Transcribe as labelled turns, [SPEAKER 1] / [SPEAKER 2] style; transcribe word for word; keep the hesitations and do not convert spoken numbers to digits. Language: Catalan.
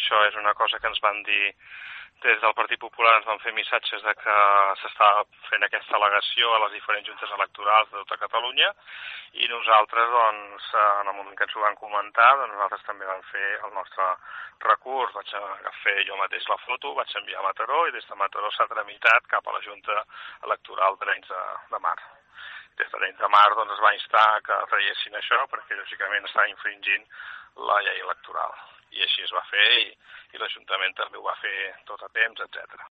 [SPEAKER 1] això és una cosa que ens van dir des del Partit Popular, ens van fer missatges de que s'estava fent aquesta al·legació a les diferents juntes electorals de tota Catalunya i nosaltres, doncs, en el moment que ens ho van comentar, doncs nosaltres també vam fer el nostre recurs. Vaig fer jo mateix la foto, vaig enviar a Mataró i des de Mataró s'ha tramitat cap a la Junta Electoral d'Arenys de, de Mar. Des d'Arenys de Mar doncs, es va instar que traiessin això perquè, lògicament, està infringint la llei electoral. I així es va fer i, i l'Ajuntament també ho va fer tot a temps, etcètera.